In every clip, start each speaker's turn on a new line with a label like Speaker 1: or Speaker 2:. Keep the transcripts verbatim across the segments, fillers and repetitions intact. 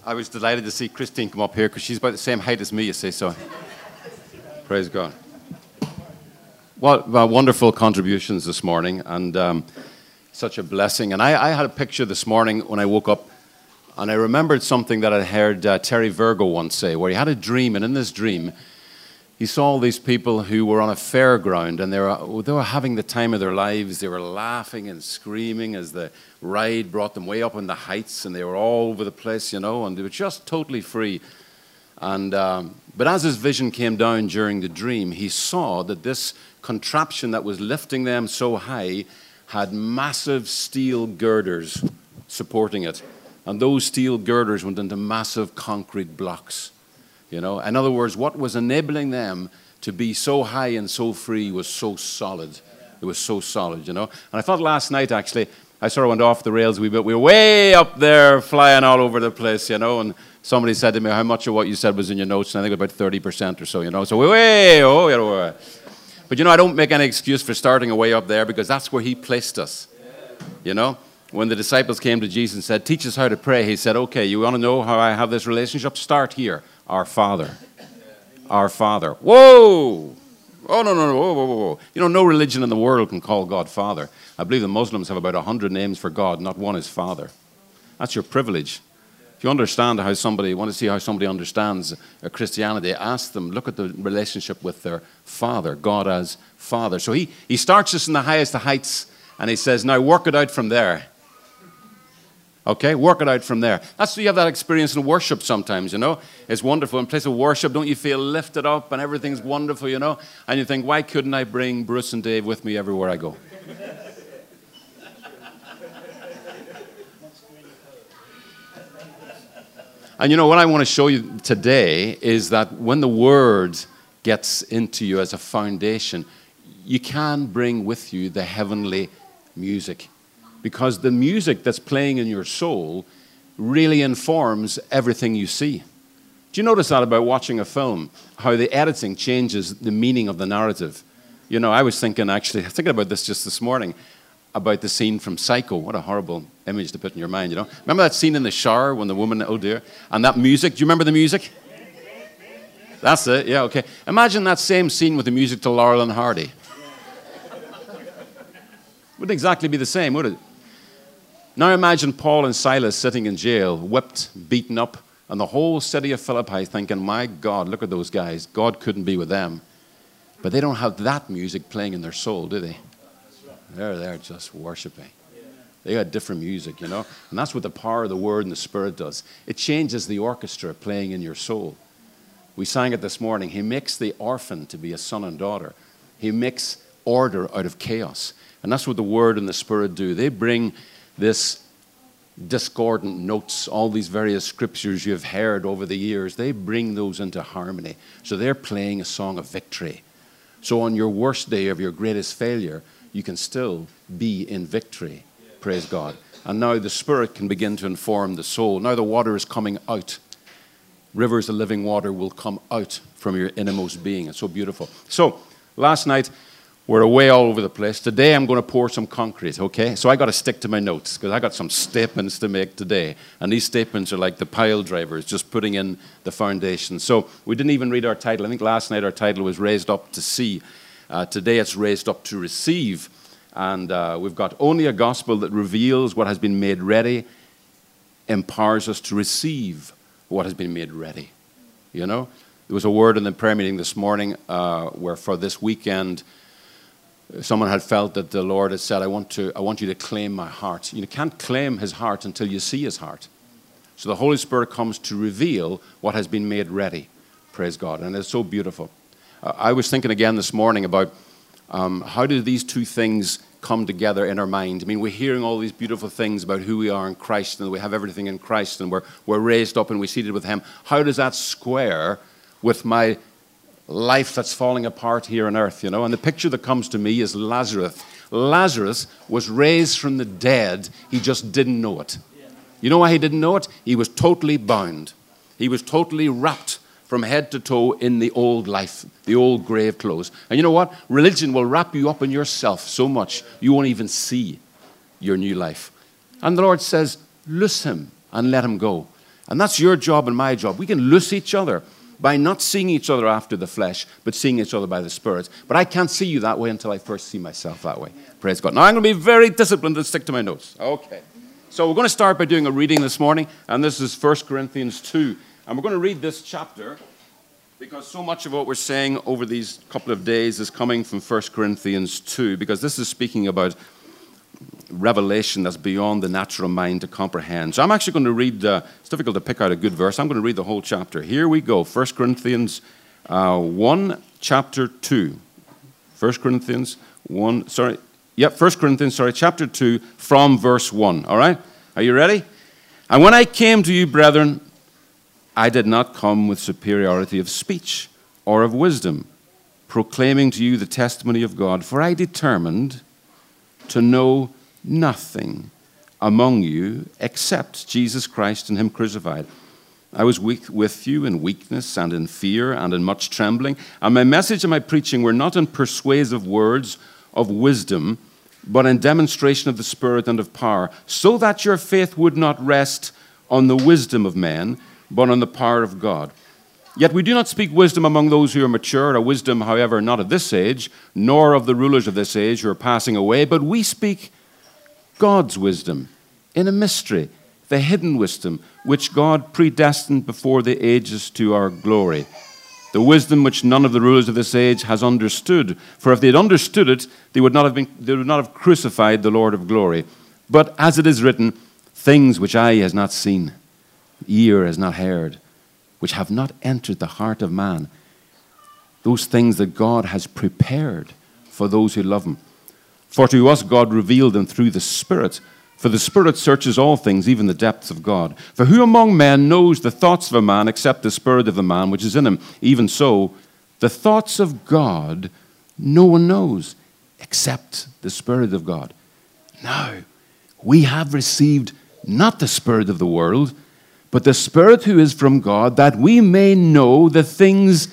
Speaker 1: I was delighted to see Christine come up here because she's about the same height as me, you see, so praise God. Well, well, wonderful contributions this morning, and um, such a blessing. And I, I had a picture this morning when I woke up, and I remembered something that I heard uh, Terry Virgo once say, where he had a dream, and in this dream, he saw all these people who were on a fairground, and they were, they were having the time of their lives. They were laughing and screaming as the ride brought them way up in the heights, and they were all over the place, you know, and they were just totally free. And um, but as his vision came down during the dream, he saw that this contraption that was lifting them so high had massive steel girders supporting it. And those steel girders went into massive concrete blocks. You know, in other words, what was enabling them to be so high and so free was so solid. It was so solid, you know. And I thought last night, actually, I sort of went off the rails a wee bit. We were way up there flying all over the place, you know, and somebody said to me, how much of what you said was in your notes? And I think about thirty percent or so, you know. So we way, oh, you know. But, you know, I don't make any excuse for starting away up there because that's where he placed us, you know. When the disciples came to Jesus and said, teach us how to pray, he said, okay, you want to know how I have this relationship? Start here. Our Father. Our Father. Whoa! Oh, no, no, no. Whoa, whoa, whoa. You know, no religion in the world can call God Father. I believe the Muslims have about a hundred names for God. Not one is Father. That's your privilege. If you understand how somebody, want to see how somebody understands Christianity, ask them, look at the relationship with their Father, God as Father. So he, he starts us in the highest of heights, and he says, now work it out from there. Okay, work it out from there. That's you have that experience in worship sometimes, you know. It's wonderful. In place of worship, don't you feel lifted up and everything's wonderful, you know? And you think, why couldn't I bring Bruce and Dave with me everywhere I go? And you know, what I want to show you today is that when the Word gets into you as a foundation, you can bring with you the heavenly music. Because the music that's playing in your soul really informs everything you see. Do you notice that about watching a film? How the editing changes the meaning of the narrative. You know, I was thinking actually, thinking about this just this morning, about the scene from Psycho. What a horrible image to put in your mind, you know. Remember that scene in the shower when the woman, oh dear, and that music, do you remember the music? That's it, yeah, okay. Imagine that same scene with the music to Laurel and Hardy. Wouldn't exactly be the same, would it? Now imagine Paul and Silas sitting in jail, whipped, beaten up, and the whole city of Philippi thinking, my God, look at those guys. God couldn't be with them. But they don't have that music playing in their soul, do they? They're there just worshiping. They got different music, you know. And that's what the power of the Word and the Spirit does. It changes the orchestra playing in your soul. We sang it this morning. He makes the orphan to be a son and daughter. He makes order out of chaos. And that's what the Word and the Spirit do. They bring this discordant notes, all these various scriptures you've heard over the years, they bring those into harmony. So they're playing a song of victory. So on your worst day of your greatest failure, you can still be in victory. Praise God. And now the Spirit can begin to inform the soul. Now the water is coming out. Rivers of living water will come out from your innermost being. It's so beautiful. So last night, we're away all over the place. Today, I'm going to pour some concrete, okay? So I got to stick to my notes because I got some statements to make today. And these statements are like the pile drivers, just putting in the foundation. So we didn't even read our title. I think last night our title was Raised Up to See. Uh, today, it's Raised Up to Receive. And uh, we've got only a gospel that reveals what has been made ready, empowers us to receive what has been made ready. You know? There was a word in the prayer meeting this morning uh, where for this weekend, someone had felt that the Lord had said, I want to, I want you to claim my heart. You can't claim his heart until you see his heart. So the Holy Spirit comes to reveal what has been made ready. Praise God. And it's so beautiful. Uh, I was thinking again this morning about um, how do these two things come together in our mind. I mean, we're hearing all these beautiful things about who we are in Christ, and we have everything in Christ, and we're, we're raised up and we're seated with him. How does that square with my life that's falling apart here on earth, you know? And the picture that comes to me is Lazarus. Lazarus was raised from the dead. He just didn't know it. You know why he didn't know it? He was totally bound. He was totally wrapped from head to toe in the old life, the old grave clothes. And you know what? Religion will wrap you up in yourself so much you won't even see your new life. And the Lord says, loose him and let him go. And that's your job and my job. We can loose each other by not seeing each other after the flesh, but seeing each other by the Spirit. But I can't see you that way until I first see myself that way. Praise God. Now, I'm going to be very disciplined and stick to my notes. Okay. So we're going to start by doing a reading this morning, and this is First Corinthians two. And we're going to read this chapter because so much of what we're saying over these couple of days is coming from First Corinthians two, because this is speaking about revelation that's beyond the natural mind to comprehend. So I'm actually going to read, uh, it's difficult to pick out a good verse. I'm going to read the whole chapter. Here we go, First Corinthians uh, one, chapter two. First Corinthians one, sorry, yep, First Corinthians, sorry, chapter two, from verse one, all right? Are you ready? And when I came to you, brethren, I did not come with superiority of speech or of wisdom, proclaiming to you the testimony of God, for I determined to know nothing among you except Jesus Christ and him crucified. I was weak with you in weakness and in fear and in much trembling. And my message and my preaching were not in persuasive words of wisdom, but in demonstration of the Spirit and of power, so that your faith would not rest on the wisdom of men, but on the power of God. Yet we do not speak wisdom among those who are mature, a wisdom, however, not of this age, nor of the rulers of this age who are passing away, but we speak God's wisdom in a mystery, the hidden wisdom, which God predestined before the ages to our glory. The wisdom which none of the rulers of this age has understood. For if they had understood it, they would not have been, they would not have crucified the Lord of glory. But as it is written, things which eye has not seen, ear has not heard, which have not entered the heart of man, those things that God has prepared for those who love him. For to us God revealed them through the Spirit. For the Spirit searches all things, even the depths of God. For who among men knows the thoughts of a man except the spirit of the man which is in him? Even so, the thoughts of God no one knows except the Spirit of God. Now, we have received not the spirit of the world, but the Spirit who is from God, that we may know the things,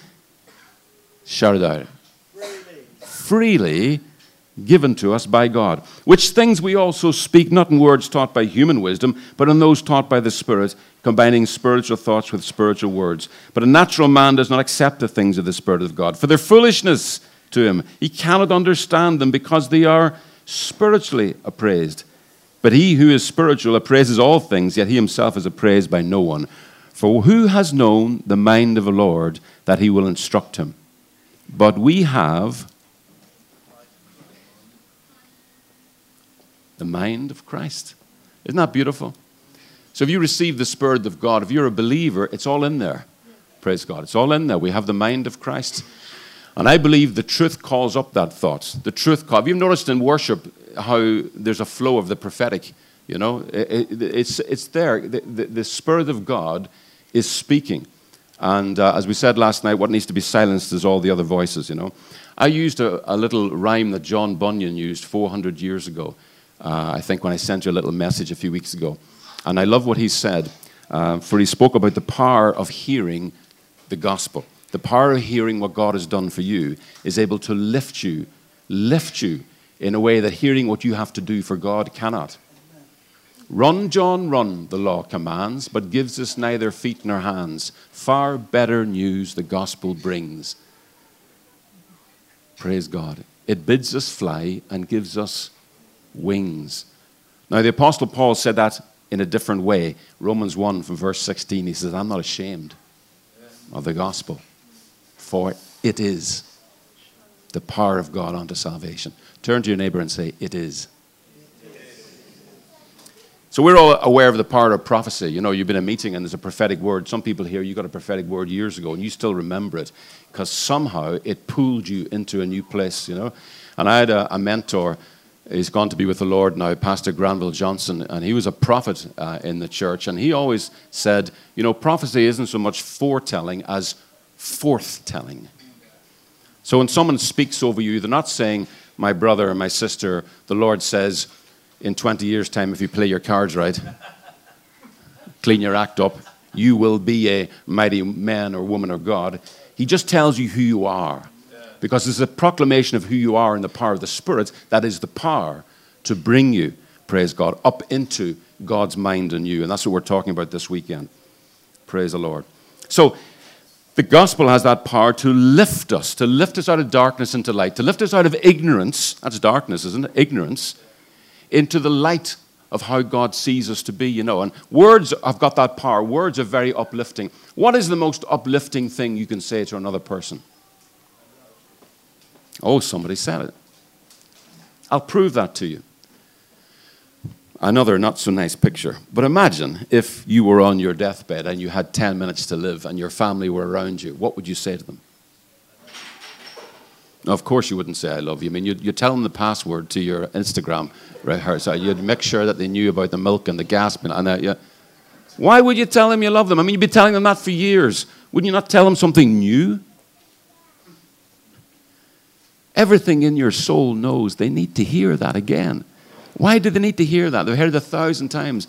Speaker 1: shout it out, freely, freely given to us by God, which things we also speak, not in words taught by human wisdom, but in those taught by the Spirit, combining spiritual thoughts with spiritual words. But a natural man does not accept the things of the Spirit of God, for their foolishness to him. He cannot understand them because they are spiritually appraised. But he who is spiritual appraises all things, yet he himself is appraised by no one. For who has known the mind of the Lord that he will instruct him? But we have the mind of Christ. Isn't that beautiful? So if you receive the Spirit of God, if you're a believer, it's all in there. Praise God. It's all in there. We have the mind of Christ. And I believe the truth calls up that thought. The truth calls. Have you noticed in worship how there's a flow of the prophetic? You know, it, it, it's, it's there. The, the, the Spirit of God is speaking. And uh, as we said last night, what needs to be silenced is all the other voices, you know. I used a, a little rhyme that John Bunyan used four hundred years ago. Uh, I think when I sent you a little message a few weeks ago. And I love what he said, uh, for he spoke about the power of hearing the gospel. The power of hearing what God has done for you is able to lift you, lift you in a way that hearing what you have to do for God cannot. Run, John, run, the law commands, but gives us neither feet nor hands. Far better news the gospel brings. Praise God. It bids us fly and gives us wings. Now, the Apostle Paul said that in a different way. Romans one from verse sixteen, he says, I'm not ashamed of the gospel, for it is the power of God unto salvation. Turn to your neighbor and say, it is. It is. So we're all aware of the power of prophecy. You know, you've been in a meeting and there's a prophetic word. Some people here, you got a prophetic word years ago and you still remember it because somehow it pulled you into a new place, you know. And I had a, a mentor. He's gone to be with the Lord now, Pastor Granville Johnson, and he was a prophet uh, in the church. And he always said, you know, prophecy isn't so much foretelling as forthtelling. So when someone speaks over you, they're not saying, my brother or my sister, the Lord says, in twenty years' time, if you play your cards right, clean your act up, you will be a mighty man or woman of God. He just tells you who you are. Because it's a proclamation of who you are in the power of the Spirit that is the power to bring you, praise God, up into God's mind in you. And that's what we're talking about this weekend. Praise the Lord. So the gospel has that power to lift us, to lift us out of darkness into light, to lift us out of ignorance, that's darkness, isn't it? Ignorance, into the light of how God sees us to be, you know. And words have got that power. Words are very uplifting. What is the most uplifting thing you can say to another person? Oh, somebody said it. I'll prove that to you. Another not so nice picture. But imagine if you were on your deathbed and you had ten minutes to live and your family were around you. What would you say to them? Now, of course you wouldn't say I love you. I mean, you'd, you'd tell them the password to your Instagram. Right? So you'd make sure that they knew about the milk and the gas. And that, yeah. Why would you tell them you love them? I mean, you'd be telling them that for years. Wouldn't you not tell them something new? Everything in your soul knows they need to hear that again. Why do they need to hear that? They've heard it a thousand times.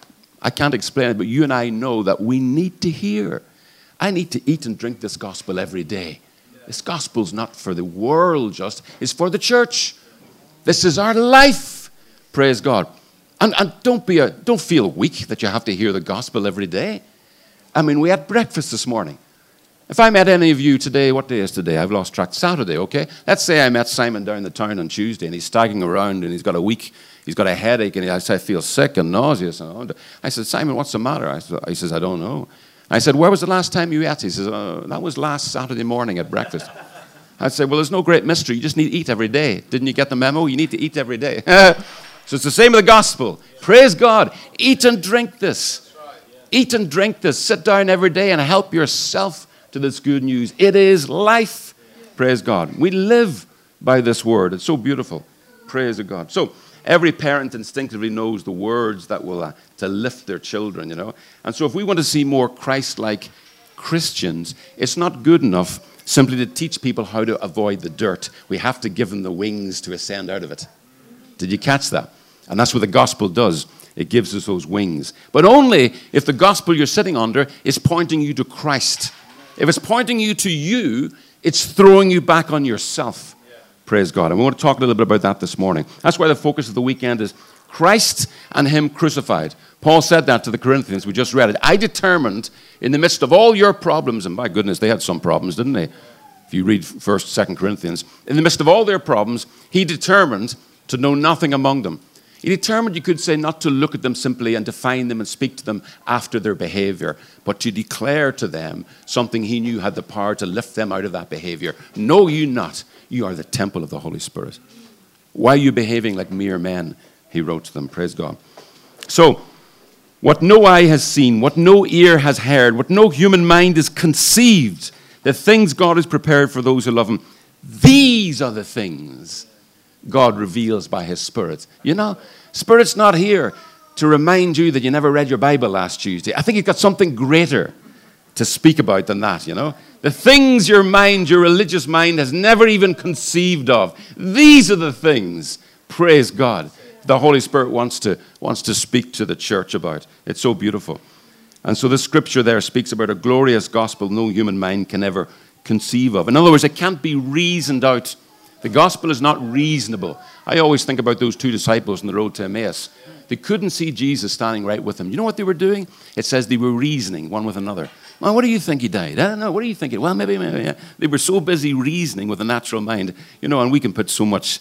Speaker 1: I can't explain it, but you and I know that we need to hear. I need to eat and drink this gospel every day. This gospel's not for the world just, it's for the church. This is our life. Praise God. And, and don't be a, don't feel weak that you have to hear the gospel every day. I mean, we had breakfast this morning. If I met any of you today, what day is today? I've lost track. Saturday, okay? Let's say I met Simon down the town on Tuesday and he's staggering around and he's got a week, he's got a headache and he, I said, I feel sick and nauseous. And I said, Simon, what's the matter? I said, he says, I don't know. I said, where was the last time you ate? He says, oh, that was last Saturday morning at breakfast. I said, well, there's no great mystery. You just need to eat every day. Didn't you get the memo? You need to eat every day. So it's the same with the gospel. Praise God. Eat and drink this. Eat and drink this. Sit down every day and help yourself to this good news. It is life. Praise God. We live by this word. It's so beautiful. Praise God. So every parent instinctively knows the words that will uh, to lift their children, you know. And so if we want to see more Christ-like Christians, it's not good enough simply to teach people how to avoid the dirt. We have to give them the wings to ascend out of it. Did you catch that? And that's what the gospel does. It gives us those wings. But only if the gospel you're sitting under is pointing you to Christ. If it's pointing you to you, it's throwing you back on yourself. Yeah. Praise God. And we want to talk a little bit about that this morning. That's why the focus of the weekend is Christ and Him crucified. Paul said that to the Corinthians. We just read it. I determined in the midst of all your problems, and my goodness, they had some problems, didn't they? If you read First, Second Corinthians, in the midst of all their problems, he determined to know nothing among them. He determined, you could say, not to look at them simply and define them and speak to them after their behavior, but to declare to them something he knew had the power to lift them out of that behavior. Know you not, you are the temple of the Holy Spirit. Why are you behaving like mere men? He wrote to them. Praise God. So, what no eye has seen, what no ear has heard, what no human mind has conceived, the things God has prepared for those who love Him, these are the things God reveals by His Spirit. You know, Spirit's not here to remind you that you never read your Bible last Tuesday. I think He's got something greater to speak about than that, you know. The things your mind, your religious mind, has never even conceived of. These are the things, praise God, the Holy Spirit wants to, wants to speak to the church about. It's so beautiful. And so the scripture there speaks about a glorious gospel no human mind can ever conceive of. In other words, it can't be reasoned out. The gospel is not reasonable. I always think about those two disciples on the road to Emmaus. They couldn't see Jesus standing right with them. You know what they were doing? It says they were reasoning one with another. Well, what do you think he died? I don't know. What do you think? Well, maybe, maybe, yeah. They were so busy reasoning with the natural mind. You know, and we can put so much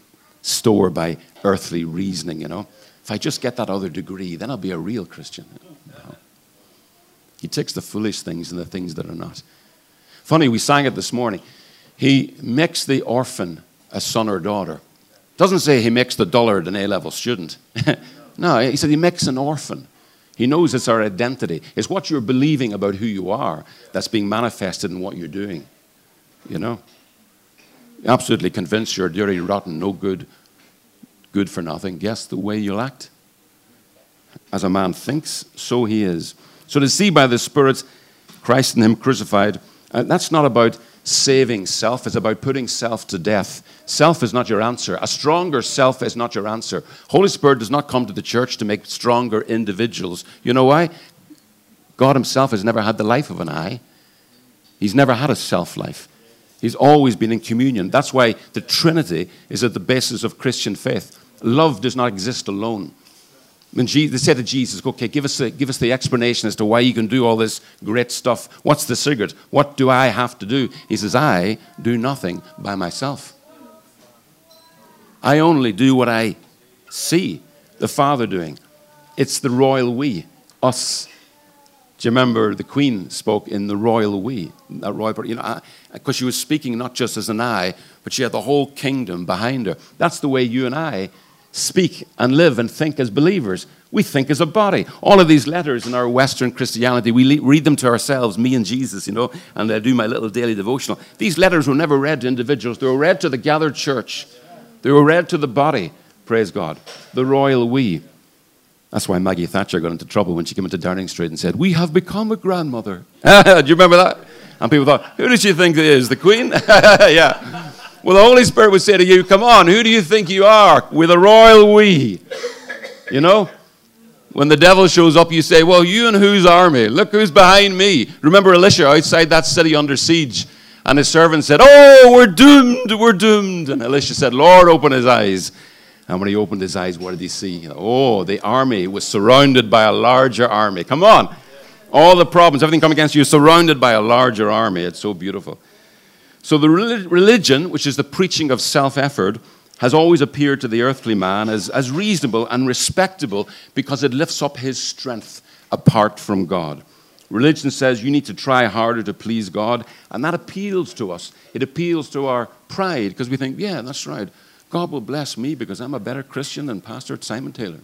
Speaker 1: store by earthly reasoning, you know. If I just get that other degree, then I'll be a real Christian. No. He takes the foolish things and the things that are not. Funny, we sang it this morning. He makes the orphan a son or daughter. Doesn't say he makes the dullard an A-level student. No, he said he makes an orphan. He knows it's our identity. It's what you're believing about who you are that's being manifested in what you're doing. You know? Absolutely convinced you're dirty, rotten, no good, good for nothing. Guess the way you'll act. As a man thinks, so he is. So to see by the Spirit, Christ and Him crucified, uh, that's not about saving self. It's about putting self to death. Self is not your answer. A stronger self is not your answer. Holy Spirit does not come to the church to make stronger individuals. You know why? God Himself has never had the life of an I. He's never had a self-life. He's always been in communion. That's why the Trinity is at the basis of Christian faith. Love does not exist alone. When Je- they said to Jesus, okay, give us, the, give us the explanation as to why you can do all this great stuff. What's the secret? What do I have to do? He says, I do nothing by myself. I only do what I see the Father doing. It's the royal we, us. Do you remember the Queen spoke in the royal we? That royal, you know, because she was speaking not just as an I, but she had the whole kingdom behind her. That's the way you and I speak and live and think as believers. We think as a body. All of these letters in our Western Christianity, we le- read them to ourselves, me and Jesus, you know, and I do my little daily devotional. These letters were never read to individuals. They were read to the gathered church. They were read to the body, praise God, the royal we. That's why Maggie Thatcher got into trouble when she came into Downing Street and said, we have become a grandmother. Do you remember that? And people thought, who does she think it is, the Queen? Yeah. Well, the Holy Spirit would say to you, come on, who do you think you are? With a royal we. You know? When the devil shows up, you say, well, you and whose army? Look who's behind me. Remember Elisha outside that city under siege? And his servant said, oh, we're doomed, we're doomed. And Elisha said, Lord, open his eyes. And when he opened his eyes, what did he see? Oh, the army was surrounded by a larger army. Come on. All the problems, everything coming against you is surrounded by a larger army. It's so beautiful. So the religion, which is the preaching of self-effort, has always appeared to the earthly man as, as reasonable and respectable because it lifts up his strength apart from God. Religion says you need to try harder to please God, and that appeals to us. It appeals to our pride because we think, yeah, that's right. God will bless me because I'm a better Christian than Pastor Simon Taylor.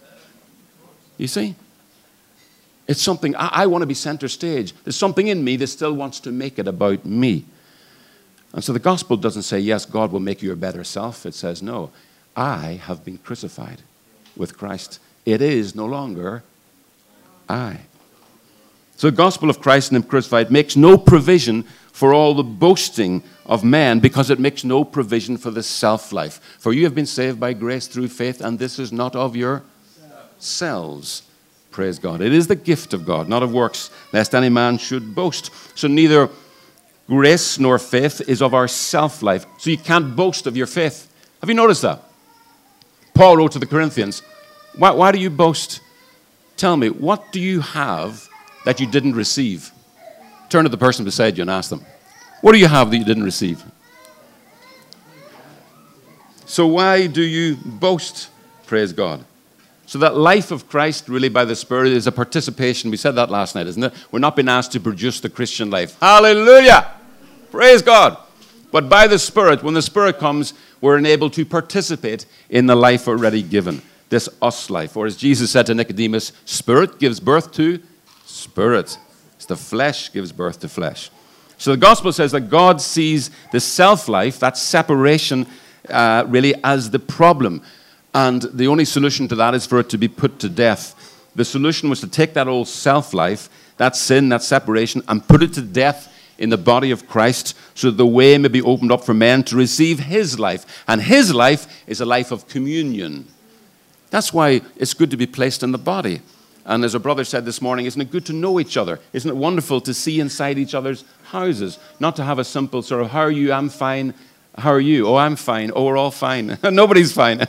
Speaker 1: You see? It's something, I, I want to be center stage. There's something in me that still wants to make it about me. And so the gospel doesn't say, yes, God will make you a better self. It says, no, I have been crucified with Christ. It is no longer I. So the gospel of Christ and Him crucified makes no provision for all the boasting of men because it makes no provision for the self-life. For you have been saved by grace through faith, and this is not of yourselves. Praise God. It is the gift of God, not of works, lest any man should boast. So neither grace nor faith is of our self-life. So you can't boast of your faith. Have you noticed that? Paul wrote to the Corinthians, why, why do you boast? Tell me, what do you have that you didn't receive? Turn to the person beside you and ask them, what do you have that you didn't receive? So why do you boast? Praise God. So that life of Christ, really by the Spirit, is a participation. We said that last night, isn't it? We're not being asked to produce the Christian life. Hallelujah! Praise God. But by the Spirit, when the Spirit comes, we're enabled to participate in the life already given. This us life. Or as Jesus said to Nicodemus, Spirit gives birth to Spirit. It's the flesh gives birth to flesh. So the gospel says that God sees the self-life, that separation, uh, really as the problem. And the only solution to that is for it to be put to death. The solution was to take that old self-life, that sin, that separation, and put it to death in the body of Christ so that the way may be opened up for men to receive His life. And His life is a life of communion. That's why it's good to be placed in the body. And as a brother said this morning, isn't it good to know each other? Isn't it wonderful to see inside each other's houses? Not to have a simple sort of, how are you? I'm fine. How are you? Oh, I'm fine. Oh, we're all fine. Nobody's fine.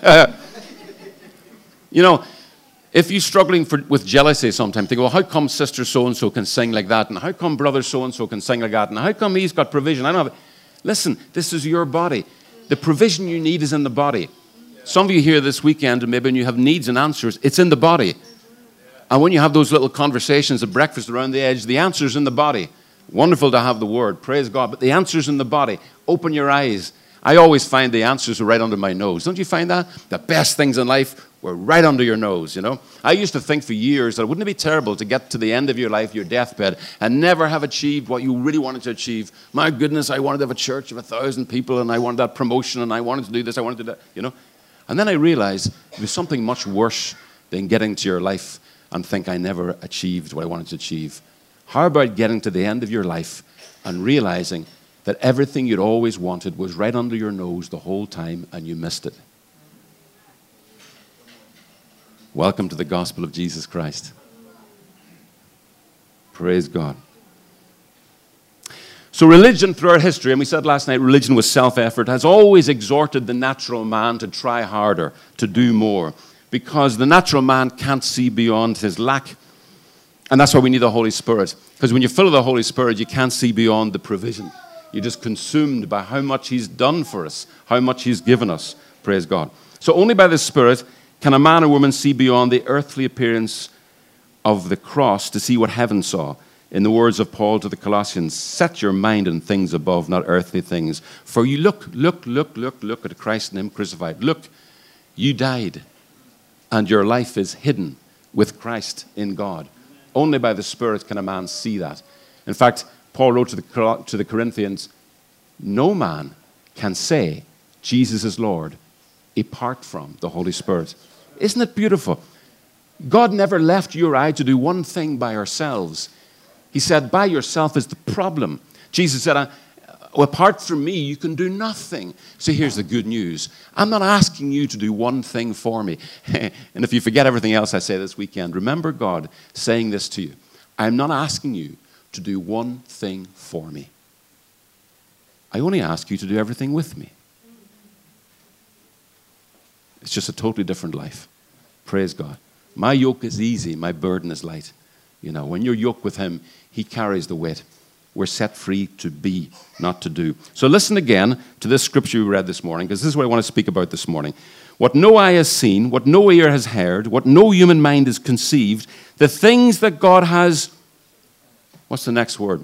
Speaker 1: You know, if you're struggling for, with jealousy sometimes, think, well, how come sister so-and-so can sing like that? And how come brother so-and-so can sing like that? And how come he's got provision? I don't have it. Listen, this is your body. The provision you need is in the body. Some of you here this weekend, and maybe when you have needs and answers, it's in the body. And when you have those little conversations at breakfast around the edge, the answer's in the body. Wonderful to have the word, praise God, but the answer's in the body. Open your eyes. I always find the answers are right under my nose. Don't you find that? The best things in life were right under your nose, you know. I used to think for years that wouldn't it be terrible to get to the end of your life, your deathbed, and never have achieved what you really wanted to achieve. My goodness, I wanted to have a church of a thousand people, and I wanted that promotion, and I wanted to do this, I wanted to do that, you know. And then I realized there's something much worse than getting to your life and think I never achieved what I wanted to achieve. How about getting to the end of your life and realizing that everything you'd always wanted was right under your nose the whole time and you missed it? Welcome to the gospel of Jesus Christ. Praise God. So religion throughout history, and we said last night, religion was self-effort, has always exhorted the natural man to try harder, to do more. because the natural man can't see beyond his lack. And that's why we need the Holy Spirit. Because when you're full of the Holy Spirit, you can't see beyond the provision. You're just consumed by how much he's done for us, how much he's given us. Praise God. So only by the Spirit can a man or woman see beyond the earthly appearance of the cross to see what heaven saw. In the words of Paul to the Colossians, set your mind on things above, not earthly things. For you look, look, look, look, look at Christ and him crucified. Look, you died, and your life is hidden with Christ in God. Only by the Spirit can a man see that. In fact, Paul wrote to the, to the Corinthians, no man can say Jesus is Lord apart from the Holy Spirit. Isn't it beautiful? God never left you or I to do one thing by ourselves. He said, by yourself is the problem. Jesus said, apart from me, you can do nothing. So here's the good news. I'm not asking you to do one thing for me. And if you forget everything else I say this weekend, remember God saying this to you. I'm not asking you to do one thing for me. I only ask you to do everything with me. It's just a totally different life. Praise God. My yoke is easy, my burden is light. You know, when you're yoked with him, he carries the weight. We're set free to be, not to do. So listen again to this scripture we read this morning, because this is what I want to speak about this morning. What no eye has seen, what no ear has heard, what no human mind has conceived, the things that God has, what's the next word?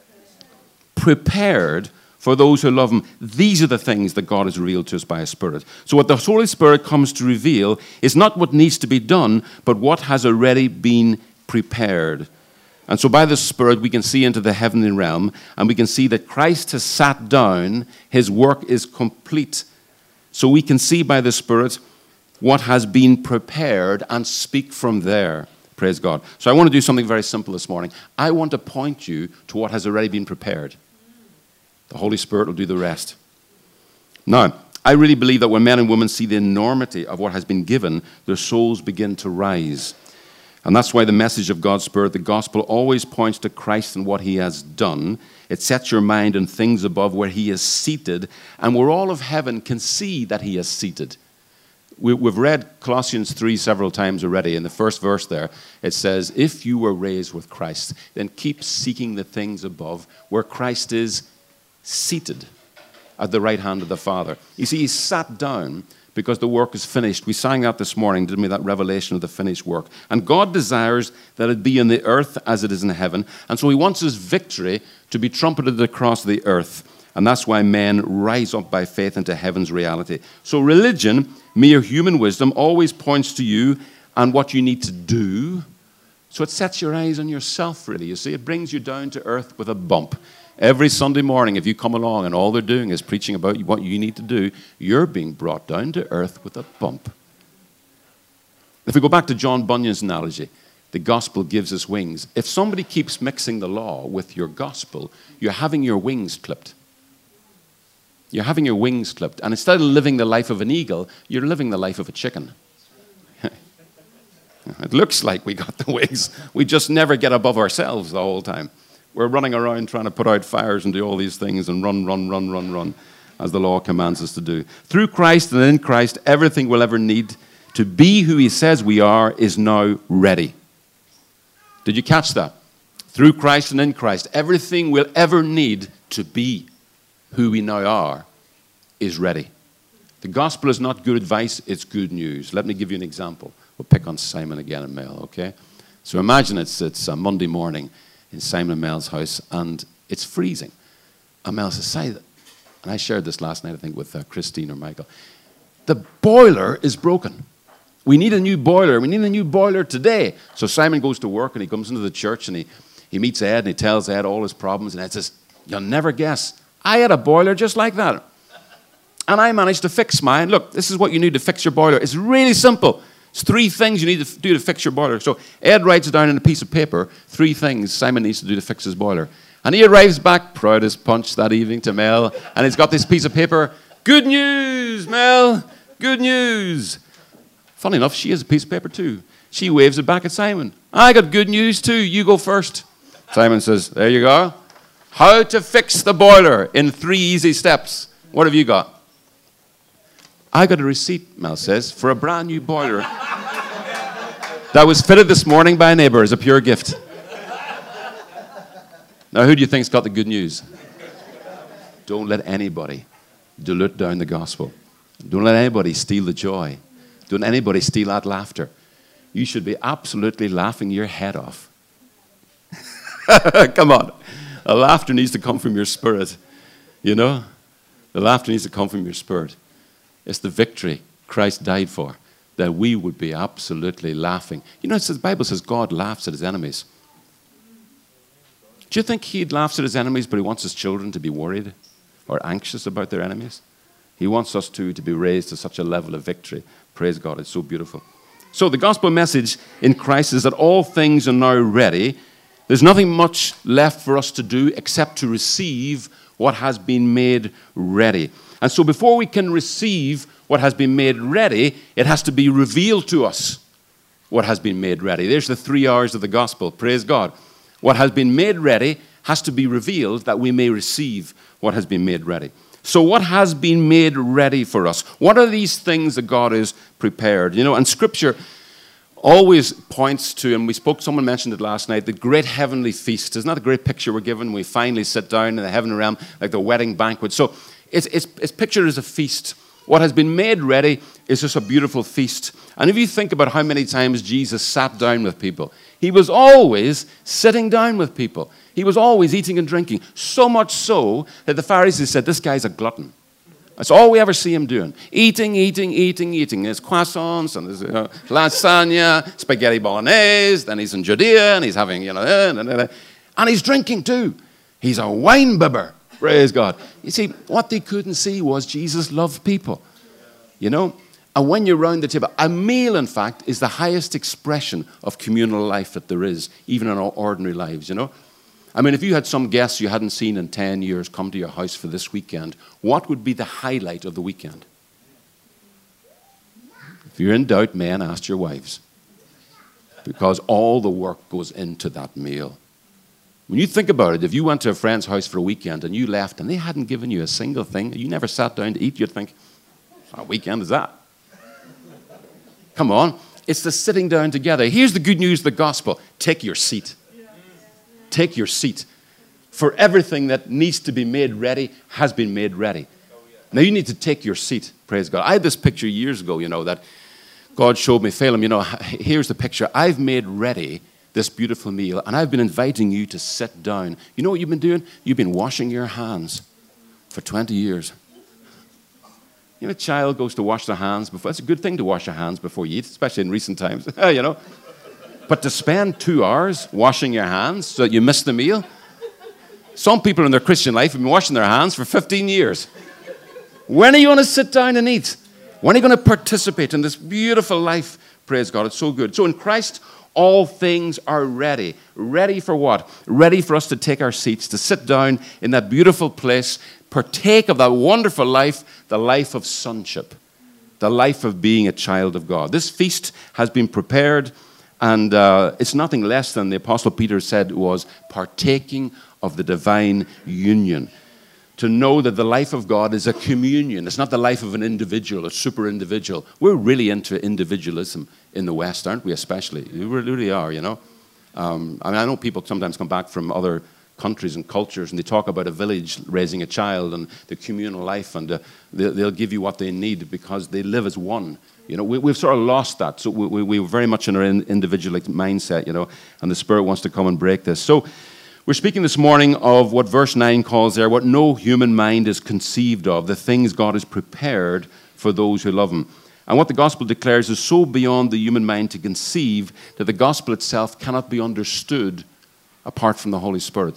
Speaker 1: Prepared for those who love him. These are the things that God has revealed to us by his Spirit. So what the Holy Spirit comes to reveal is not what needs to be done, but what has already been prepared. And so by the Spirit, we can see into the heavenly realm, and we can see that Christ has sat down, his work is complete. So we can see by the Spirit what has been prepared and speak from there. Praise God. So I want to do something very simple this morning. I want to point you to what has already been prepared. The Holy Spirit will do the rest. Now, I really believe that when men and women see the enormity of what has been given, their souls begin to rise. And that's why the message of God's Spirit, the gospel, always points to Christ and what he has done. It sets your mind on things above where he is seated, and where all of heaven can see that he is seated. We, we've read Colossians three several times already. In the first verse there, it says, if you were raised with Christ, then keep seeking the things above where Christ is seated at the right hand of the Father. You see, he sat down because the work is finished. We sang that this morning, didn't we, that revelation of the finished work. And God desires that it be in the earth as it is in heaven. And so he wants his victory to be trumpeted across the earth. And that's why men rise up by faith into heaven's reality. So religion, mere human wisdom, always points to you and what you need to do. So it sets your eyes on yourself, really. You see, it brings you down to earth with a bump. Every Sunday morning, if you come along and all they're doing is preaching about what you need to do, you're being brought down to earth with a bump. If we go back to John Bunyan's analogy, the gospel gives us wings. If somebody keeps mixing the law with your gospel, you're having your wings clipped. You're having your wings clipped. And instead of living the life of an eagle, you're living the life of a chicken. It looks like we got the wings. We just never get above ourselves the whole time. We're running around trying to put out fires and do all these things and run, run, run, run, run, as the law commands us to do. Through Christ and in Christ, everything we'll ever need to be who he says we are is now ready. Did you catch that? Through Christ and in Christ, everything we'll ever need to be who we now are is ready. The gospel is not good advice, it's good news. Let me give you an example. We'll pick on Simon again and Mel, okay? So imagine it's, it's a Monday morning in Simon and Mel's house, and it's freezing. And Mel says, "Say that." And I shared this last night, I think, with uh, Christine or Michael. The boiler is broken. We need a new boiler. We need a new boiler today. So Simon goes to work, and he comes into the church, and he, he meets Ed, and he tells Ed all his problems, and Ed says, "You'll never guess. I had a boiler just like that. And I managed to fix mine. Look, this is what you need to fix your boiler. It's really simple. It's three things you need to do to fix your boiler." So Ed writes down on a piece of paper three things Simon needs to do to fix his boiler. And he arrives back, proud as punch, that evening to Mel, and he's got this piece of paper. "Good news, Mel, good news." Funny enough, she has a piece of paper too. She waves it back at Simon. "I got good news too, you go first." Simon says, "There you go. How to fix the boiler in three easy steps." What have you got? I got a receipt, Mel says, for a brand new boiler that was fitted this morning by a neighbor as a pure gift. Now, who do you think's got the good news? Don't let anybody dilute down the gospel. Don't let anybody steal the joy. Don't let anybody steal that laughter. You should be absolutely laughing your head off. Come on. A laughter needs to come from your spirit. You know? The laughter needs to come from your spirit. It's the victory Christ died for, that we would be absolutely laughing. You know, it says, the Bible says God laughs at his enemies. Do you think he laughs at his enemies, but he wants his children to be worried or anxious about their enemies? He wants us to, to be raised to such a level of victory. Praise God, it's so beautiful. So the gospel message in Christ is that all things are now ready. There's nothing much left for us to do except to receive what has been made ready. And so before we can receive what has been made ready, it has to be revealed to us what has been made ready. There's the three R's of the gospel. Praise God. What has been made ready has to be revealed that we may receive what has been made ready. So what has been made ready for us? What are these things that God has prepared? You know, and Scripture always points to, and we spoke, someone mentioned it last night, the great heavenly feast. Isn't that a great picture we're given? We finally sit down in the heavenly realm, like the wedding banquet. So it's, it's, it's pictured as a feast. What has been made ready is just a beautiful feast. And if you think about how many times Jesus sat down with people, he was always sitting down with people. He was always eating and drinking, so much so that the Pharisees said, this guy's a glutton. That's all we ever see him doing. Eating, eating, eating, eating. There's croissants and there's uh, lasagna, spaghetti bolognese, then he's in Judea and he's having, you know, uh, and he's drinking too. He's a wine bibber. Praise God. You see, what they couldn't see was Jesus loved people. You know? And when you're around the table, a meal, in fact, is the highest expression of communal life that there is, even in our ordinary lives, you know? I mean, if you had some guests you hadn't seen in ten years come to your house for this weekend, what would be the highlight of the weekend? If you're in doubt, men, ask your wives. Because all the work goes into that meal. When you think about it, if you went to a friend's house for a weekend and you left and they hadn't given you a single thing, you never sat down to eat, you'd think, what weekend is that? Come on. It's the sitting down together. Here's the good news of the gospel. Take your seat. Take your seat. For everything that needs to be made ready has been made ready. Now you need to take your seat. Praise God. I had this picture years ago, you know, that God showed me. Phelim, you know, here's the picture. I've made ready this beautiful meal, and I've been inviting you to sit down. You know what you've been doing? You've been washing your hands for twenty years. You know, a child goes to wash their hands before. It's a good thing to wash your hands before you eat, especially in recent times, you know. But to spend two hours washing your hands so that you miss the meal? Some people in their Christian life have been washing their hands for fifteen years. When are you going to sit down and eat? When are you going to participate in this beautiful life? Praise God, it's so good. So in Christ, all things are ready. Ready for what? Ready for us to take our seats, to sit down in that beautiful place, partake of that wonderful life, the life of sonship, the life of being a child of God. This feast has been prepared, and uh, it's nothing less than the Apostle Peter said was partaking of the divine union. To know that the life of God is a communion. It's not the life of an individual, a super individual. We're really into individualism in the West, aren't we, especially? We really are, you know. Um, I mean, I know people sometimes come back from other countries and cultures, and they talk about a village raising a child and the communal life, and uh, they, they'll give you what they need because they live as one. You know, we, we've sort of lost that. So we, we, we're very much in our individualistic mindset, you know, and the Spirit wants to come and break this. So we're speaking this morning of what verse nine calls there, what no human mind is conceived of, the things God has prepared for those who love him. And what the gospel declares is so beyond the human mind to conceive that the gospel itself cannot be understood apart from the Holy Spirit.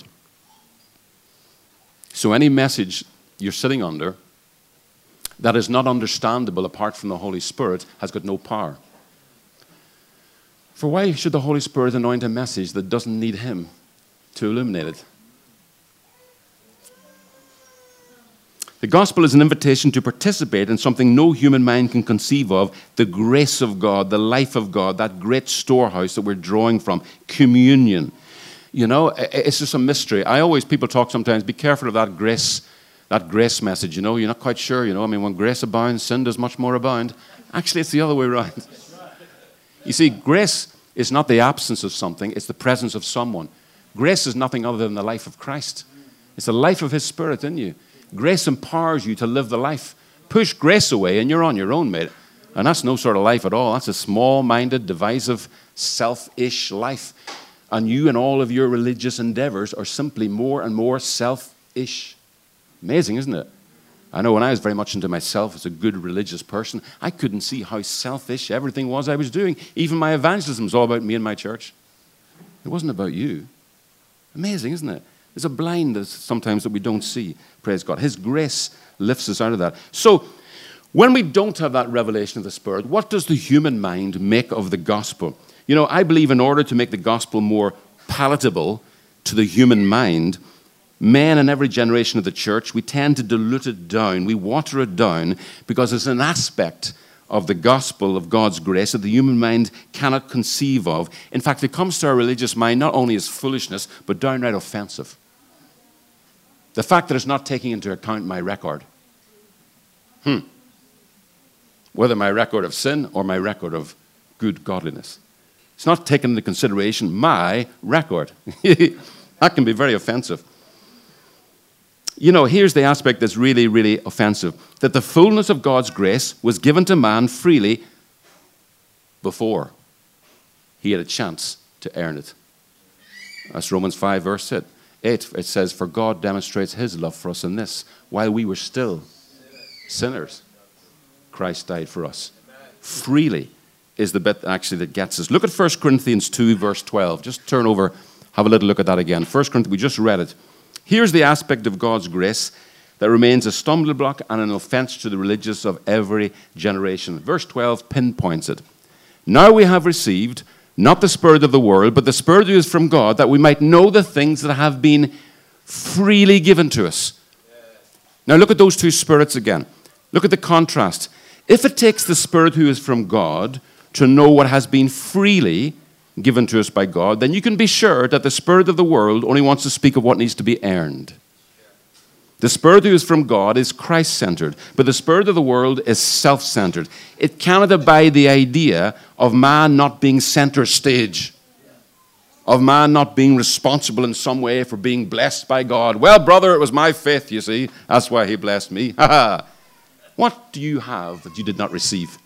Speaker 1: So any message you're sitting under that is not understandable apart from the Holy Spirit has got no power. For why should the Holy Spirit anoint a message that doesn't need him to illuminate it? The gospel is an invitation to participate in something no human mind can conceive of, the grace of God, the life of God, that great storehouse that we're drawing from, communion. You know, it's just a mystery. I always, people talk sometimes, be careful of that grace, that grace message, you know, you're not quite sure, you know. I mean, when grace abounds, sin does much more abound. Actually, it's the other way around. You see, grace is not the absence of something, it's the presence of someone. Grace is nothing other than the life of Christ. It's the life of his Spirit in you. Grace empowers you to live the life. Push grace away and you're on your own, mate. And that's no sort of life at all. That's a small-minded, divisive, selfish life. And you and all of your religious endeavors are simply more and more selfish. Amazing, isn't it? I know when I was very much into myself as a good religious person, I couldn't see how selfish everything was I was doing. Even my evangelism was all about me and my church. It wasn't about you. Amazing, isn't it? There's a blindness sometimes that we don't see, praise God. His grace lifts us out of that. So, when we don't have that revelation of the Spirit, what does the human mind make of the gospel? You know, I believe in order to make the gospel more palatable to the human mind, men in every generation of the church, we tend to dilute it down. We water it down because it's an aspect of the gospel of God's grace that the human mind cannot conceive of. In fact, it comes to our religious mind not only as foolishness, but downright offensive. The fact that it's not taking into account my record. Hmm. Whether my record of sin or my record of good godliness. It's not taking into consideration my record. That can be very offensive. You know, here's the aspect that's really, really offensive. That the fullness of God's grace was given to man freely before he had a chance to earn it. That's Romans five, verse eight. It says, for God demonstrates his love for us in this. While we were still sinners, Christ died for us. Freely is the bit actually that gets us. Look at First Corinthians two, verse twelve. Just turn over, have a little look at that again. First Corinthians, we just read it. Here's the aspect of God's grace that remains a stumbling block and an offense to the religious of every generation. Verse twelve pinpoints it. Now we have received not the spirit of the world, but the Spirit who is from God, that we might know the things that have been freely given to us. Now look at those two spirits again. Look at the contrast. If it takes the Spirit who is from God to know what has been freely given to us by God, then you can be sure that the spirit of the world only wants to speak of what needs to be earned. The Spirit who is from God is Christ-centered, but the spirit of the world is self-centered. It cannot abide the idea of man not being center stage, of man not being responsible in some way for being blessed by God. Well, brother, it was my faith, you see. That's why he blessed me. What do you have that you did not receive?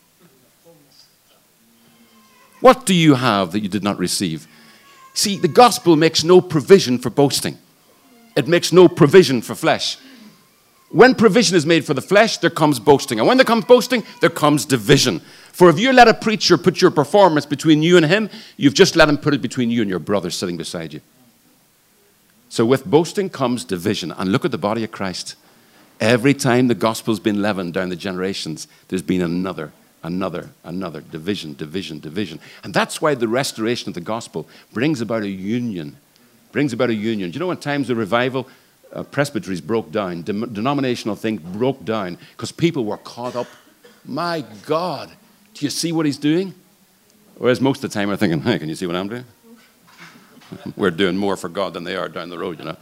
Speaker 1: What do you have that you did not receive? See, the gospel makes no provision for boasting. It makes no provision for flesh. When provision is made for the flesh, there comes boasting. And when there comes boasting, there comes division. For if you let a preacher put your performance between you and him, you've just let him put it between you and your brother sitting beside you. So with boasting comes division. And look at the body of Christ. Every time the gospel's been leavened down the generations, there's been another, another, another division, division, division. And that's why the restoration of the gospel brings about a union. Brings about a union. Do you know in times of revival, uh, presbyteries broke down, De- denominational things broke down because people were caught up. My God, do you see what he's doing? Whereas most of the time we're thinking, hey, can you see what I'm doing? We're doing more for God than they are down the road, you know.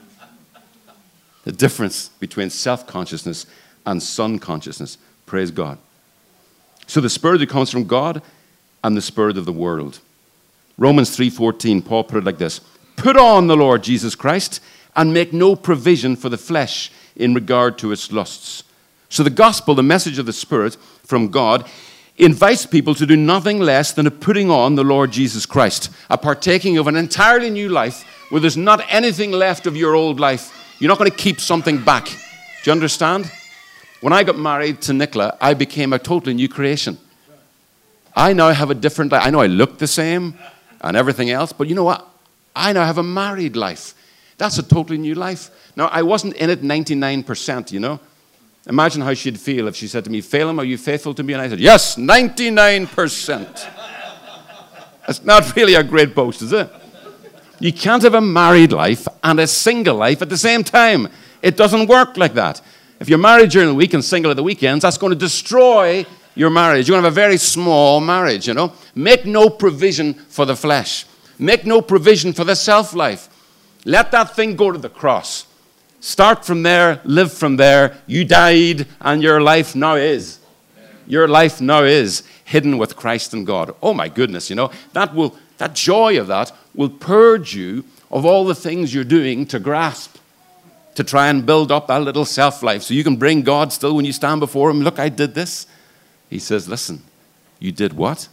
Speaker 1: The difference between self-consciousness and son-consciousness. Praise God. So the spirit that comes from God and the spirit of the world. Romans three fourteen, Paul put it like this. Put on the Lord Jesus Christ and make no provision for the flesh in regard to its lusts. So the gospel, the message of the Spirit from God, invites people to do nothing less than a putting on the Lord Jesus Christ, a partaking of an entirely new life where there's not anything left of your old life. You're not going to keep something back. Do you understand? When I got married to Nicola, I became a totally new creation. I now have a different life. I know I look the same and everything else, but you know what? I now have a married life. That's a totally new life. Now, I wasn't in it ninety-nine percent, you know. Imagine how she'd feel if she said to me, Phelim, are you faithful to me? And I said, yes, ninety-nine percent. That's not really a great boast, is it? You can't have a married life and a single life at the same time. It doesn't work like that. If you're married during the week and single at the weekends, that's going to destroy your marriage. You're going to have a very small marriage, you know. Make no provision for the flesh. Make no provision for the self-life. Let that thing go to the cross. Start from there, live from there. You died, and your life now is. Your life now is hidden with Christ and God. Oh my goodness, you know, that will, that joy of that will purge you of all the things you're doing to grasp, to try and build up that little self-life so you can bring God still when you stand before him. Look, I did this. He says, listen, you did what?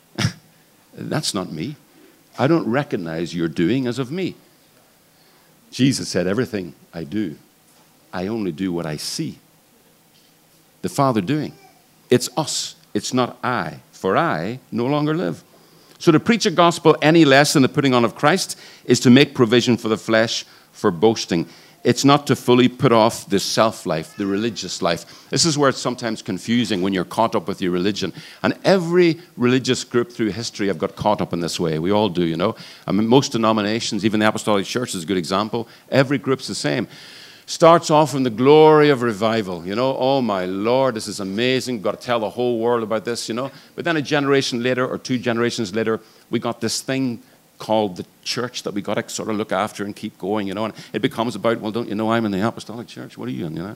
Speaker 1: That's not me. I don't recognize your doing as of me. Jesus said, everything I do, I only do what I see the Father doing. It's us. It's not I. For I no longer live. So to preach a gospel any less than the putting on of Christ is to make provision for the flesh for boasting. It's not to fully put off the self-life, the religious life. This is where it's sometimes confusing when you're caught up with your religion. And every religious group through history have got caught up in this way. We all do, you know. I mean, most denominations, even the Apostolic Church is a good example. Every group's the same. Starts off in the glory of revival, you know. Oh, my Lord, this is amazing. We've got to tell the whole world about this, you know. But then a generation later or two generations later, we got this thing called the church that we got to sort of look after and keep going, you know. And it becomes about, well, don't you know I'm in the Apostolic Church? What are you in, you know?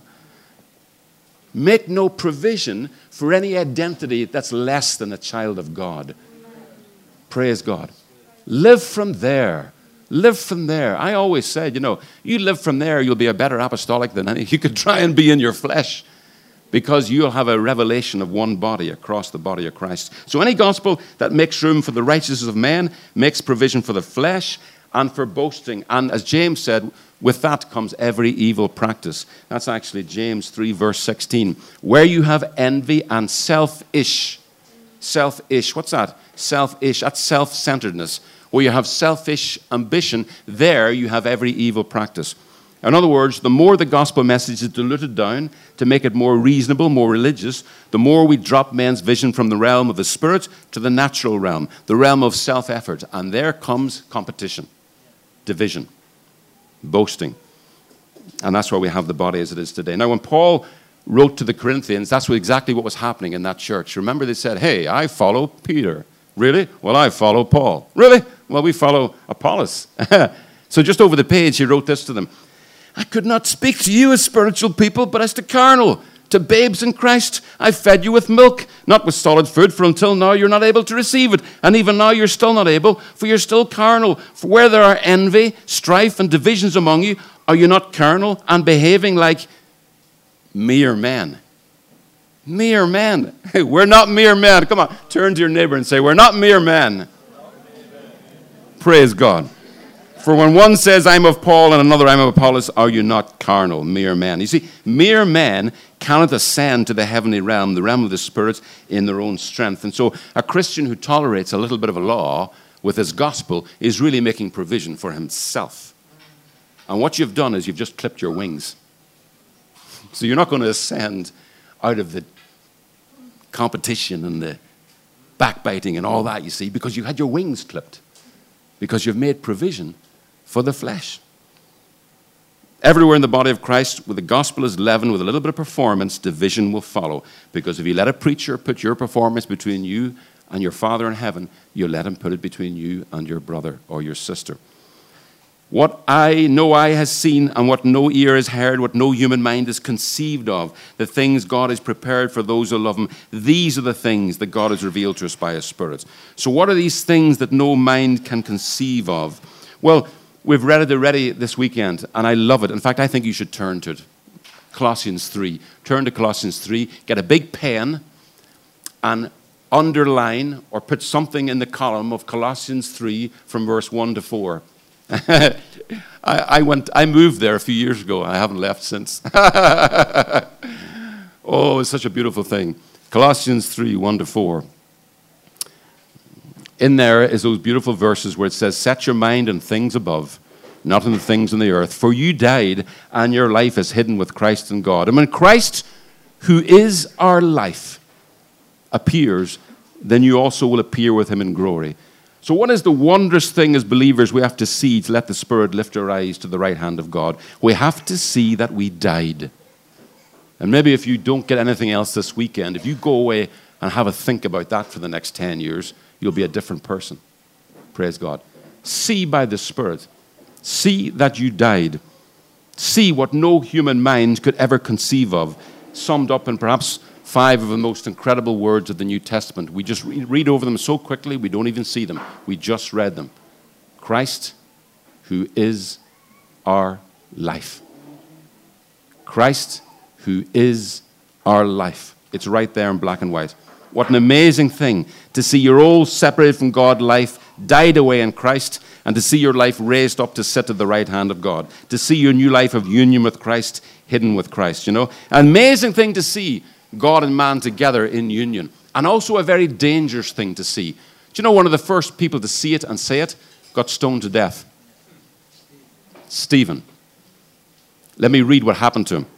Speaker 1: Make no provision for any identity that's less than a child of God. Praise God. Live from there. Live from there. I always said, you know, you live from there, you'll be a better apostolic than any. You could try and be in your flesh because you'll have a revelation of one body across the body of Christ. So any gospel that makes room for the righteousness of men makes provision for the flesh and for boasting. And as James said, with that comes every evil practice. That's actually James three, verse sixteen. Where you have envy and selfish. Selfish. What's that? Selfish. That's self-centeredness. Where you have selfish ambition, there you have every evil practice. In other words, the more the gospel message is diluted down to make it more reasonable, more religious, the more we drop men's vision from the realm of the spirit to the natural realm, the realm of self-effort. And there comes competition, division, boasting. And that's why we have the body as it is today. Now, when Paul wrote to the Corinthians, that's what, exactly what was happening in that church. Remember, they said, hey, I follow Peter. Really? Well, I follow Paul. Really? Well, we follow Apollos. So just over the page, he wrote this to them. I could not speak to you as spiritual people, but as to carnal, to babes in Christ. I fed you with milk, not with solid food, for until now you're not able to receive it. And even now you're still not able, for you're still carnal. For where there are envy, strife, and divisions among you, are you not carnal and behaving like mere men? Mere men. We're not mere men. Come on, turn to your neighbor and say, we're not mere men. Praise God. For when one says, I'm of Paul, and another, I'm of Apollos, are you not carnal, mere men? You see, mere men cannot ascend to the heavenly realm, the realm of the spirits, in their own strength. And so a Christian who tolerates a little bit of a law with his gospel is really making provision for himself. And what you've done is you've just clipped your wings. So you're not going to ascend out of the competition and the backbiting and all that, you see, because you had your wings clipped. Because you've made provision for the flesh. Everywhere in the body of Christ, where the gospel is leavened with a little bit of performance, division will follow. Because if you let a preacher put your performance between you and your Father in heaven, you let him put it between you and your brother or your sister. What eye, no eye has seen, and what no ear has heard, what no human mind has conceived of, the things God has prepared for those who love him, these are the things that God has revealed to us by his Spirit. So what are these things that no mind can conceive of? Well, we've read it already this weekend, and I love it. In fact, I think you should turn to it. Colossians three. Turn to Colossians three, get a big pen, and underline or put something in the column of Colossians three from verse one to four. I, I went. I moved there a few years ago. I haven't left since. Oh, it's such a beautiful thing. Colossians three, one to four. In there is those beautiful verses where it says, set your mind on things above, not on the things on the earth. For you died, and your life is hidden with Christ in God. And when Christ, who is our life, appears, then you also will appear with him in glory. So what is the wondrous thing as believers we have to see to let the Spirit lift our eyes to the right hand of God? We have to see that we died. And maybe if you don't get anything else this weekend, if you go away and have a think about that for the next ten years, you'll be a different person. Praise God. See by the Spirit. See that you died. see what no human mind could ever conceive of, summed up in perhaps five of the most incredible words of the New Testament. We just read over them so quickly, we don't even see them. We just read them. Christ, who is our life. Christ, who is our life. It's right there in black and white. What an amazing thing to see your old separated from God life died away in Christ, and to see your life raised up to sit at the right hand of God. To see your new life of union with Christ, hidden with Christ, you know. An amazing thing to see God and man together in union. And also a very dangerous thing to see. Do you know one of the first people to see it and say it got stoned to death? Stephen. Let me read what happened to him.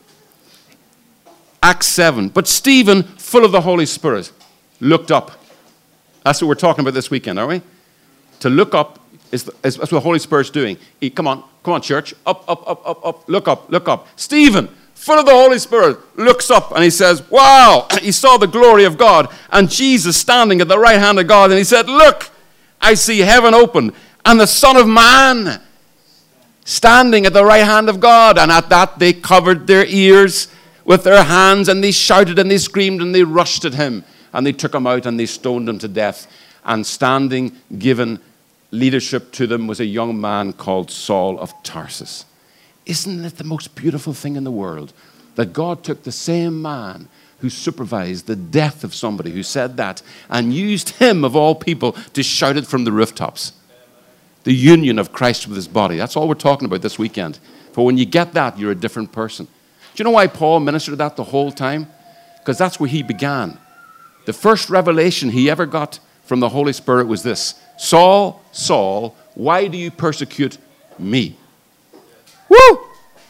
Speaker 1: Acts seven. But Stephen, full of the Holy Spirit, looked up. That's what we're talking about this weekend, aren't we? To look up is, the, is that's what the Holy Spirit's doing. He, come on, come on, church. Up, up, up, up, up. Look up, look up. Stephen, full of the Holy Spirit, looks up and he says, wow, he saw the glory of God and Jesus standing at the right hand of God. And he said, look, I see heaven open and the Son of Man standing at the right hand of God. And at that they covered their ears with their hands and they shouted and they screamed and they rushed at him. And they took him out and they stoned him to death. And standing, given leadership to them, was a young man called Saul of Tarsus. Isn't it the most beautiful thing in the world that God took the same man who supervised the death of somebody who said that and used him, of all people, to shout it from the rooftops? The union of Christ with his body. That's all we're talking about this weekend. For when you get that, you're a different person. Do you know why Paul ministered that the whole time? Because that's where he began. The first revelation he ever got from the Holy Spirit was this: Saul, Saul, why do you persecute me? Woo!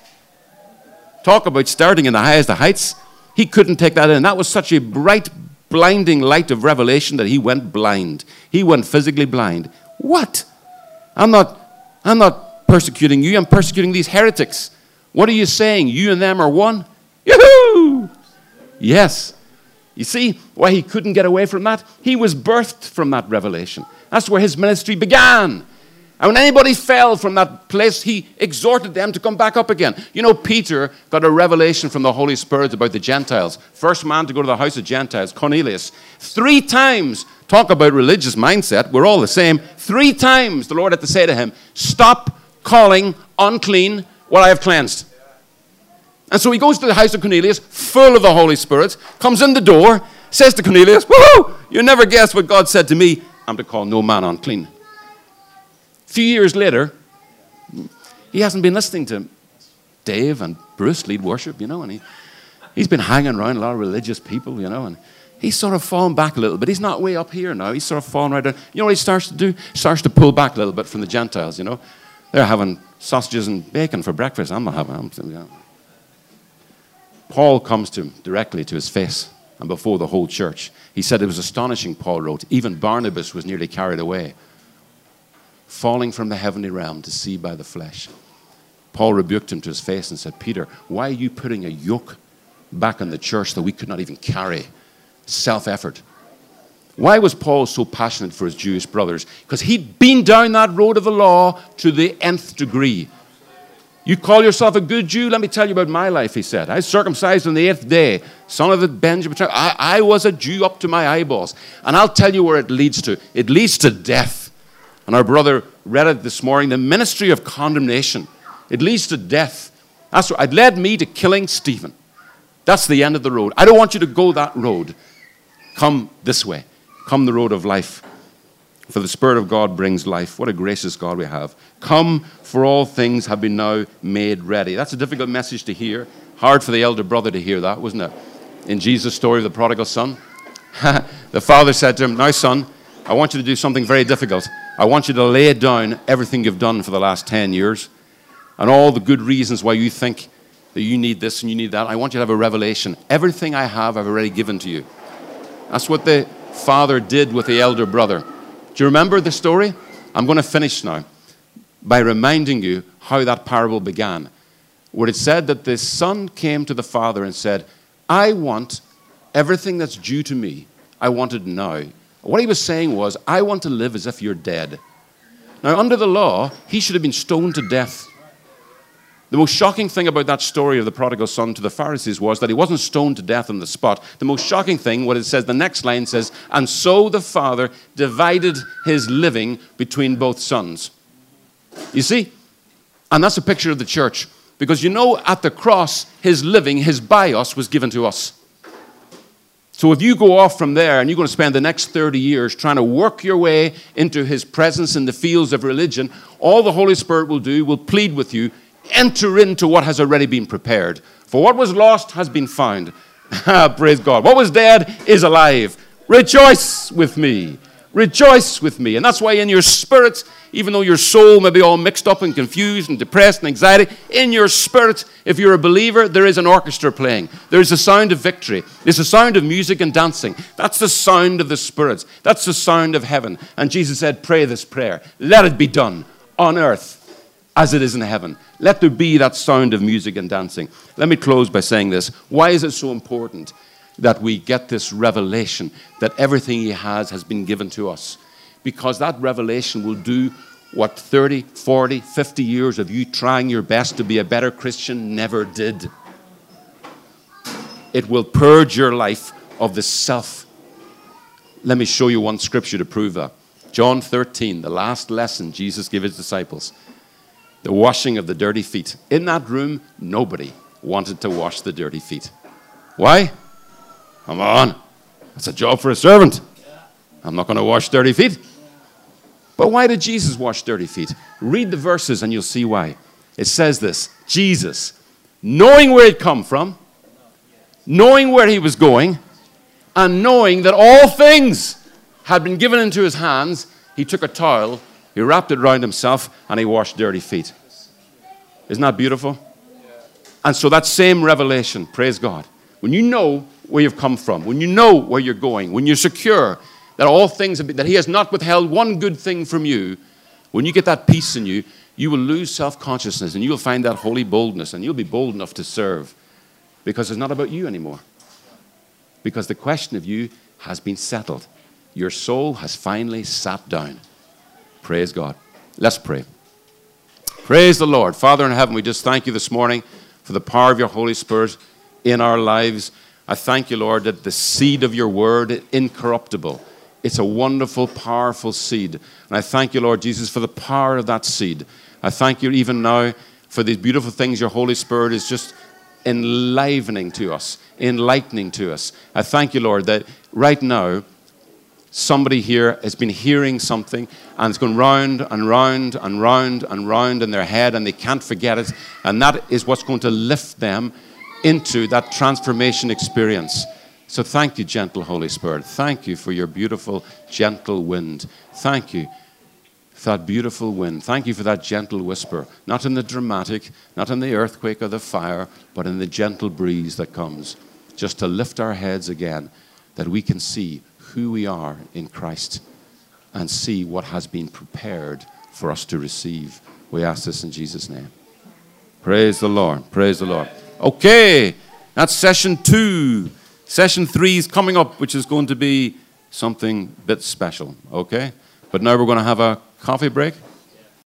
Speaker 1: Talk about starting in the highest of heights. He couldn't take that in. That was such a bright, blinding light of revelation that he went blind. He went physically blind. What? I'm not, I'm not persecuting you. I'm persecuting these heretics. What are you saying? You and them are one? Yoo-hoo! Yes. You see why he couldn't get away from that? He was birthed from that revelation. That's where his ministry began. And when anybody fell from that place, he exhorted them to come back up again. You know, Peter got a revelation from the Holy Spirit about the Gentiles. First man to go to the house of Gentiles, Cornelius. Three times, talk about religious mindset, we're all the same. Three times the Lord had to say to him, stop calling unclean what I have cleansed. And so he goes to the house of Cornelius, full of the Holy Spirit, comes in the door, says to Cornelius, woohoo, you never guessed what God said to me. I'm to call no man unclean. A few years later, he hasn't been listening to Dave and Bruce lead worship, you know, and he, he's been hanging around a lot of religious people, you know, and he's sort of fallen back a little bit. He's not way up here now. He's sort of fallen right down. You know what he starts to do? He starts to pull back a little bit from the Gentiles, you know. They're having sausages and bacon for breakfast. I'm not having them. You know. Paul comes to him directly to his face and before the whole church. He said it was astonishing, Paul wrote. Even Barnabas was nearly carried away, falling from the heavenly realm to see by the flesh. Paul rebuked him to his face and said, Peter, why are you putting a yoke back on the church that we could not even carry? Self-effort. Why was Paul so passionate for his Jewish brothers? Because he'd been down that road of the law to the nth degree. You call yourself a good Jew? Let me tell you about my life, he said. I was circumcised on the eighth day, son of the Benjamin tribe. I, I was a Jew up to my eyeballs. And I'll tell you where it leads to. It leads to death. And our brother read it this morning, the ministry of condemnation. It leads to death. That's what it led me to killing Stephen. That's the end of the road. I don't want you to go that road. Come this way. Come the road of life. For the Spirit of God brings life. What a gracious God we have. Come, for all things have been now made ready. That's a difficult message to hear. Hard for the elder brother to hear that, wasn't it? In Jesus' story of the prodigal son. The father said to him, now son, I want you to do something very difficult. I want you to lay down everything you've done for the last ten years and all the good reasons why you think that you need this and you need that. I want you to have a revelation. Everything I have, I've already given to you. That's what the father did with the elder brother. Do you remember the story? I'm going to finish now by reminding you how that parable began, where it said that the son came to the father and said, I want everything that's due to me. I want it now. What he was saying was, I want to live as if you're dead. Now, under the law, he should have been stoned to death. The most shocking thing about that story of the prodigal son to the Pharisees was that he wasn't stoned to death on the spot. The most shocking thing, what it says, the next line says, and so the father divided his living between both sons. You see? And that's a picture of the church. Because you know, at the cross, his living, his bios was given to us. So if you go off from there and you're going to spend the next thirty years trying to work your way into his presence in the fields of religion, all the Holy Spirit will do will plead with you, enter into what has already been prepared. For what was lost has been found. Praise God. What was dead is alive. Rejoice with me. Rejoice with me. And that's why in your spirit, even though your soul may be all mixed up and confused and depressed and anxiety, in your spirit, if you're a believer, there is an orchestra playing. There's a sound of victory. There's a sound of music and dancing. That's the sound of the Spirit. That's the sound of heaven. And Jesus said, pray this prayer. Let it be done on earth as it is in heaven. Let there be that sound of music and dancing. Let me close by saying this. Why is it so important that we get this revelation that everything he has has been given to us? Because that revelation will do what thirty, forty, fifty years of you trying your best to be a better Christian never did. It will purge your life of the self. Let me show you one scripture to prove that. John thirteen, the last lesson Jesus gave his disciples. The washing of the dirty feet. In that room, nobody wanted to wash the dirty feet. Why? Come on. That's a job for a servant. I'm not going to wash dirty feet. But why did Jesus wash dirty feet? Read the verses and you'll see why. It says this, Jesus, knowing where he'd come from, knowing where he was going, and knowing that all things had been given into his hands, he took a towel, he wrapped it around himself, and he washed dirty feet. Isn't that beautiful? And so that same revelation, praise God, when you know where you've come from, when you know where you're going, when you're secure that all things have been, that he has not withheld one good thing from you, when you get that peace in you, you will lose self-consciousness and you'll find that holy boldness and you'll be bold enough to serve because it's not about you anymore. Because the question of you has been settled. Your soul has finally sat down. Praise God. Let's pray. Praise the Lord. Father in heaven, we just thank you this morning for the power of your Holy Spirit in our lives. I thank you, Lord, that the seed of your word, incorruptible, it's a wonderful, powerful seed. And I thank you, Lord Jesus, for the power of that seed. I thank you even now for these beautiful things your Holy Spirit is just enlivening to us, enlightening to us. I thank you, Lord, that right now, somebody here has been hearing something and it's going round and round and round and round in their head and they can't forget it. And that is what's going to lift them into that transformation experience. So thank you, gentle Holy Spirit. Thank you for your beautiful, gentle wind. Thank you for that beautiful wind. Thank you for that gentle whisper. Not in the dramatic, not in the earthquake or the fire, but in the gentle breeze that comes. Just to lift our heads again, that we can see who we are in Christ and see what has been prepared for us to receive. We ask this in Jesus' name. Praise the Lord. Praise the Lord. Okay, that's session two. Session three is coming up, which is going to be something a bit special, okay? But now we're going to have a coffee break.